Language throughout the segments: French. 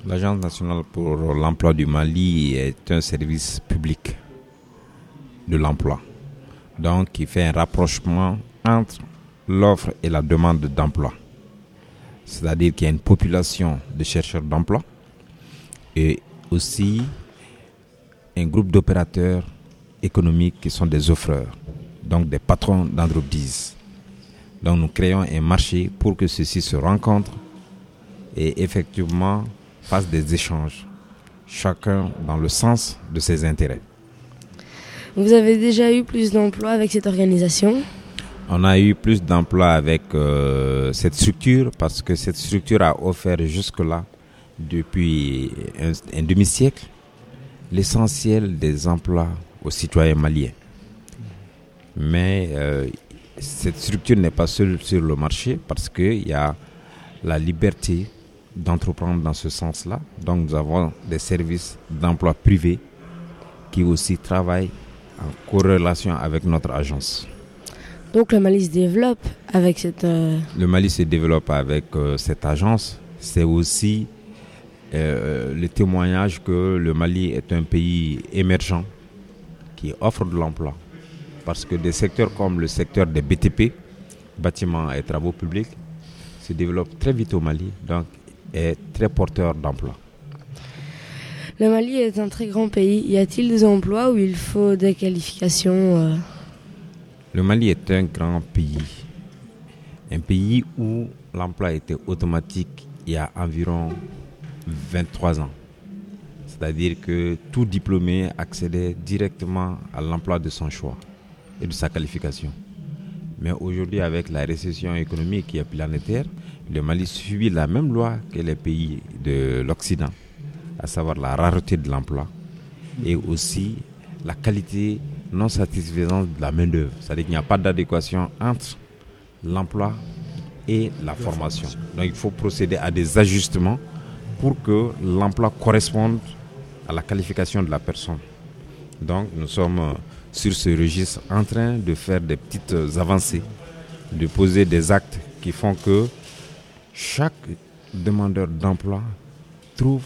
L'Agence nationale pour l'emploi du Mali est un service public de l'emploi, donc qui fait un rapprochement entre l'offre et la demande d'emploi. C'est-à-dire qu'il y a une population de chercheurs d'emploi et aussi un groupe d'opérateurs économiques qui sont des offreurs, donc des patrons d'entreprises. Donc nous créons un marché pour que ceux-ci se rencontrent et effectivement fassent des échanges, chacun dans le sens de ses intérêts. Vous avez déjà eu plus d'emplois avec cette organisation ? On a eu plus d'emplois avec cette structure parce que cette structure a offert jusque-là, depuis un demi-siècle, l'essentiel des emplois aux citoyens maliens. Mais cette structure n'est pas seule sur le marché parce qu'il y a la liberté d'entreprendre dans ce sens-là. Donc nous avons des services d'emploi privés qui aussi travaillent en corrélation avec notre agence. Donc le Mali se développe avec cette... Le Mali se développe avec cette agence. C'est aussi le témoignage que le Mali est un pays émergent qui offre de l'emploi. Parce que des secteurs comme le secteur des BTP, bâtiments et travaux publics, se développent très vite au Mali, donc est très porteur d'emploi. Le Mali est un très grand pays. Y a-t-il des emplois où il faut des qualifications Le Mali est un grand pays. Un pays où l'emploi était automatique il y a environ 23 ans. C'est-à-dire que tout diplômé accédait directement à l'emploi de son choix et de sa qualification. Mais aujourd'hui, avec la récession économique qui est planétaire, le Mali subit la même loi que les pays de l'Occident, à savoir la rareté de l'emploi et aussi la qualité non satisfaisante de la main-d'œuvre. C'est-à-dire qu'il n'y a pas d'adéquation entre l'emploi et la formation. Donc il faut procéder à des ajustements pour que l'emploi corresponde à la qualification de la personne. Donc nous sommes sur ce registre en train de faire des petites avancées, de poser des actes qui font que chaque demandeur d'emploi trouve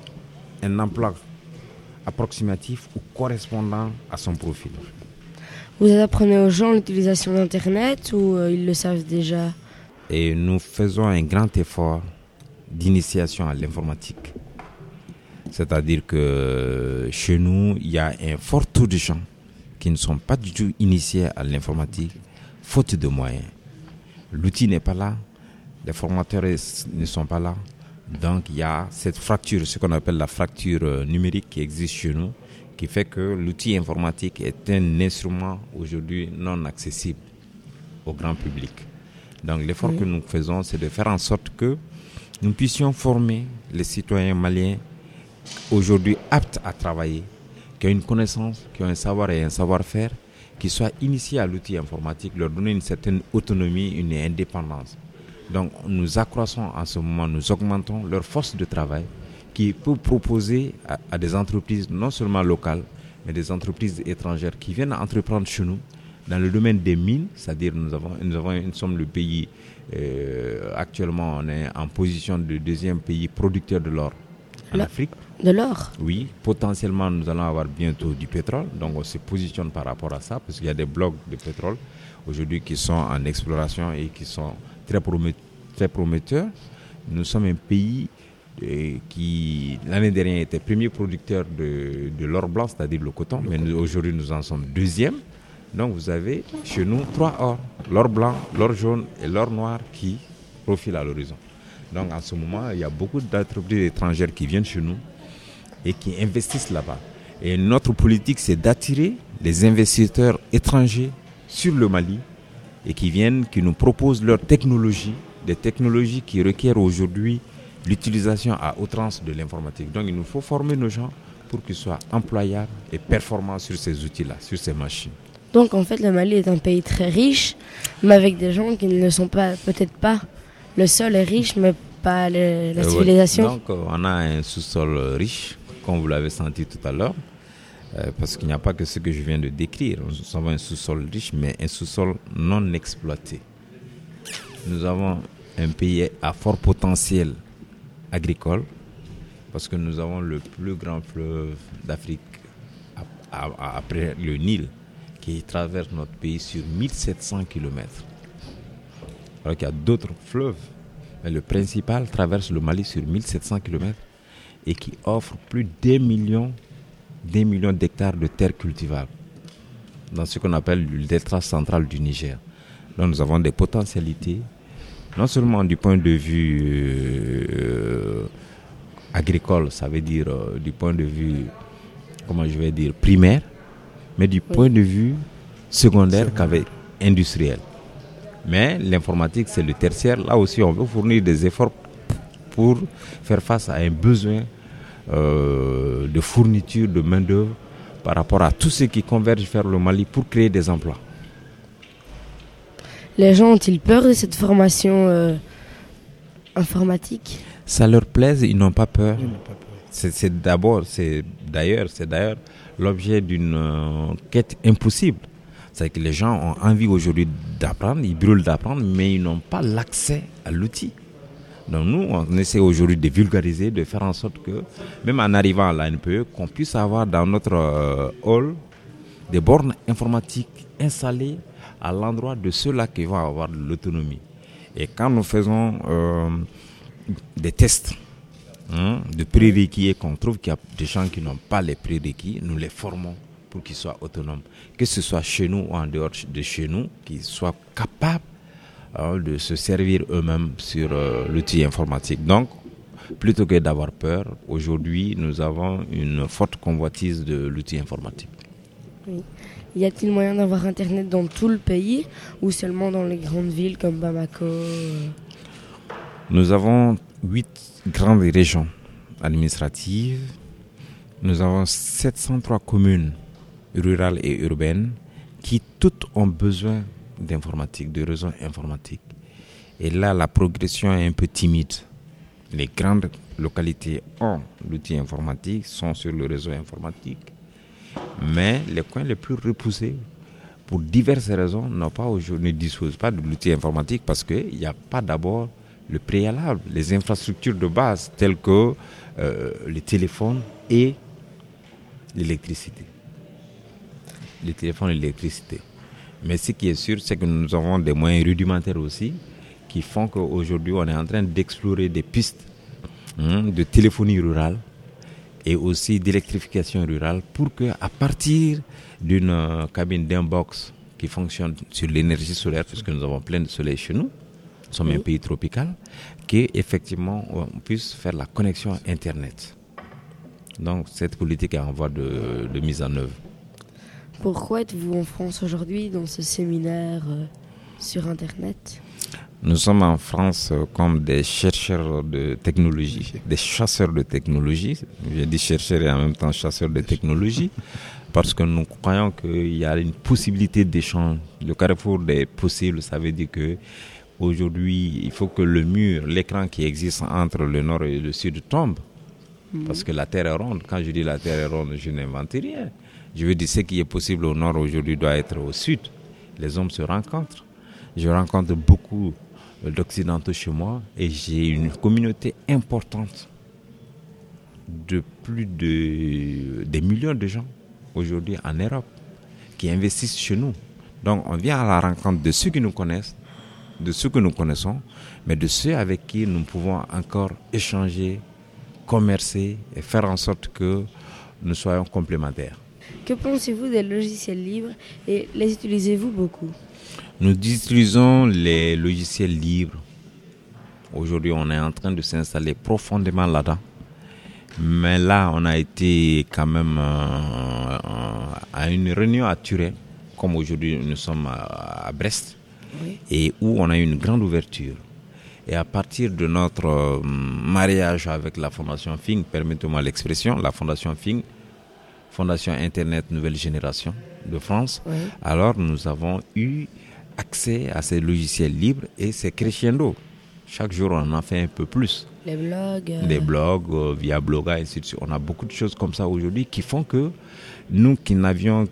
un emploi approximatif ou correspondant à son profil. Vous apprenez aux gens l'utilisation d'Internet ou ils le savent déjà ? Et nous faisons un grand effort d'initiation à l'informatique. C'est-à-dire que chez nous, il y a un fort taux de gens qui ne sont pas du tout initiés à l'informatique, faute de moyens. L'outil n'est pas là, les formateurs ne sont pas là. Donc il y a cette fracture, ce qu'on appelle la fracture numérique qui existe chez nous, qui fait que l'outil informatique est un instrument aujourd'hui non accessible au grand public. Donc l'effort que nous faisons, c'est de faire en sorte que nous puissions former les citoyens maliens aujourd'hui aptes à travailler, qui ont une connaissance, qui ont un savoir et un savoir-faire, qui soient initiés à l'outil informatique, leur donner une certaine autonomie, une indépendance. Donc nous accroissons en ce moment, nous augmentons leur force de travail qui peut proposer à des entreprises non seulement locales, mais des entreprises étrangères qui viennent entreprendre chez nous dans le domaine des mines, c'est-à-dire nous sommes le pays, actuellement on est en position de deuxième pays producteur de l'or en Afrique. De l'or ? Oui, potentiellement nous allons avoir bientôt du pétrole, donc on se positionne par rapport à ça, parce qu'il y a des blocs de pétrole aujourd'hui qui sont en exploration et qui sont très prometteurs. Nous sommes un pays qui, l'année dernière, était premier producteur de l'or blanc, c'est-à-dire le coton, mais aujourd'hui nous en sommes deuxième. Donc vous avez chez nous 3 ors, l'or blanc, l'or jaune et l'or noir qui profilent à l'horizon. Donc en ce moment, il y a beaucoup d'entreprises étrangères qui viennent chez nous et qui investissent là-bas. Et notre politique, c'est d'attirer les investisseurs étrangers sur le Mali et qui nous proposent leurs technologies, des technologies qui requièrent aujourd'hui l'utilisation à outrance de l'informatique. Donc il nous faut former nos gens pour qu'ils soient employables et performants sur ces outils-là, sur ces machines. Donc en fait, le Mali est un pays très riche, mais avec des gens qui ne sont pas, peut-être pas. Le sol est riche, mais pas la civilisation. Donc on a un sous-sol riche, comme vous l'avez senti tout à l'heure, parce qu'il n'y a pas que ce que je viens de décrire. Nous avons un sous-sol riche, mais un sous-sol non exploité. Nous avons un pays à fort potentiel agricole parce que nous avons le plus grand fleuve d'Afrique après le Nil, qui traverse notre pays sur 1700 km. Alors qu'il y a d'autres fleuves, mais le principal traverse le Mali sur 1700 km et qui offre plus d'1 million d'hectares de terres cultivables dans ce qu'on appelle le delta central du Niger. Donc nous avons des potentialités, non seulement du point de vue agricole, ça veut dire du point de vue, primaire, mais du point de vue secondaire industriel. Mais l'informatique, c'est le tertiaire. Là aussi, on veut fournir des efforts pour faire face à un besoin de fourniture de main-d'œuvre par rapport à tout ce qui converge vers le Mali pour créer des emplois. Les gens ont-ils peur de cette formation informatique ? Ça leur plaise, ils n'ont pas peur. C'est d'ailleurs l'objet d'une quête impossible. C'est que les gens ont envie aujourd'hui d'apprendre, ils brûlent d'apprendre, mais ils n'ont pas l'accès à l'outil. Donc nous, on essaie aujourd'hui de vulgariser, de faire en sorte que, même en arrivant à l'ANPE, qu'on puisse avoir dans notre hall des bornes informatiques installées à l'endroit de ceux-là qui vont avoir de l'autonomie. Et quand nous faisons des tests de prérequis et qu'on trouve qu'il y a des gens qui n'ont pas les prérequis, nous les formons pour qu'ils soient autonomes. Que ce soit chez nous ou en dehors de chez nous, qu'ils soient capables de se servir eux-mêmes sur l'outil informatique. Donc, plutôt que d'avoir peur, aujourd'hui, nous avons une forte convoitise de l'outil informatique. Oui. Y a-t-il moyen d'avoir Internet dans tout le pays ou seulement dans les grandes villes comme Bamako ? Nous avons 8 grandes régions administratives. Nous avons 703 communes rurales et urbaines qui toutes ont besoin d'informatique, de réseaux informatiques. Et là, la progression est un peu timide. Les grandes localités ont l'outil informatique, sont sur le réseau informatique. Mais les coins les plus repoussés, pour diverses raisons, ne disposent pas de l'outil informatique parce qu'il n'y a pas d'abord le préalable, les infrastructures de base telles que les téléphones et l'électricité. Les téléphones et l'électricité. Mais ce qui est sûr, c'est que nous avons des moyens rudimentaires aussi qui font qu'aujourd'hui, on est en train d'explorer des pistes de téléphonie rurale et aussi d'électrification rurale pour qu'à partir d'une cabine, d'un box qui fonctionne sur l'énergie solaire, puisque nous avons plein de soleil chez nous, nous sommes un pays tropical, qu'effectivement on puisse faire la connexion Internet. Donc cette politique est en voie de mise en œuvre. Pourquoi êtes-vous en France aujourd'hui dans ce séminaire sur Internet ? Nous sommes en France comme des chercheurs de technologie, des chasseurs de technologie. Je dis chercheurs et en même temps chasseurs de technologie, parce que nous croyons qu'il y a une possibilité d'échange. Le carrefour des possibles, ça veut dire que aujourd'hui, il faut que le mur, l'écran qui existe entre le nord et le sud tombe. Parce que la Terre est ronde. Quand je dis la Terre est ronde, je n'invente rien. Je veux dire, ce qui est possible au nord aujourd'hui doit être au sud. Les hommes se rencontrent. Je rencontre beaucoup d'occidentaux chez moi et j'ai une communauté importante de plus de des millions de gens aujourd'hui en Europe qui investissent chez nous. Donc on vient à la rencontre de ceux qui nous connaissent, de ceux que nous connaissons, mais de ceux avec qui nous pouvons encore échanger, commercer et faire en sorte que nous soyons complémentaires. Que pensez-vous des logiciels libres et les utilisez-vous beaucoup ? Nous utilisons les logiciels libres. Aujourd'hui, on est en train de s'installer profondément là-dedans. Mais là, on a été quand même à une réunion à Turin, comme aujourd'hui nous sommes à Brest, oui. Et où on a une grande ouverture. Et à partir de notre mariage avec la Fondation FING, permettez-moi l'expression, la Fondation FING, Fondation Internet Nouvelle Génération de France, oui. Alors nous avons eu accès à ces logiciels libres et c'est crescendo. Chaque jour, on en fait un peu plus. Les blogs. Les blogs, via Bloga, et ainsi de suite. On a beaucoup de choses comme ça aujourd'hui qui font que nous qui n'avions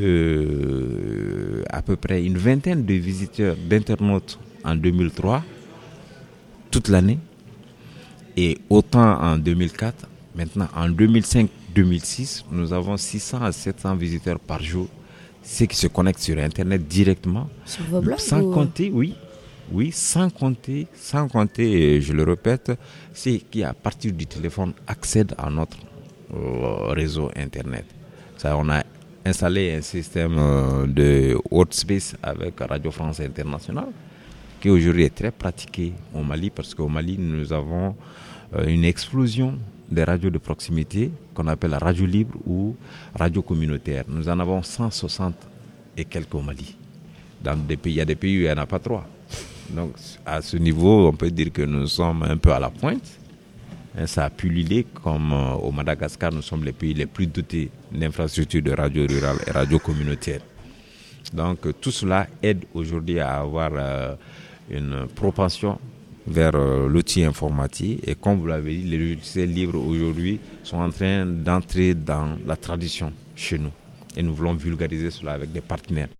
que à peu près une vingtaine de visiteurs, d'internautes en 2003, toute l'année, et autant en 2004, Maintenant, en 2005-2006, nous avons 600 à 700 visiteurs par jour, ceux qui se connectent sur Internet directement. Sur vos blogs Sans compter, sans compter, je le répète, ceux qui, à partir du téléphone, accèdent à notre réseau Internet. Ça, on a installé un système de Workspace avec Radio France Internationale, qui aujourd'hui est très pratiqué au Mali, parce qu'au Mali, nous avons une explosion des radios de proximité qu'on appelle radio libre ou radio communautaire. Nous en avons 160 et quelques au Mali. Dans des pays, il y a des pays où il n'y en a pas 3. Donc à ce niveau, on peut dire que nous sommes un peu à la pointe. Ça a pullulé comme au Madagascar, nous sommes les pays les plus dotés d'infrastructures de radio rurale et radio communautaire. Donc tout cela aide aujourd'hui à avoir une propension vers l'outil informatique. Et comme vous l'avez dit, les logiciels libres aujourd'hui sont en train d'entrer dans la tradition chez nous. Et nous voulons vulgariser cela avec des partenaires.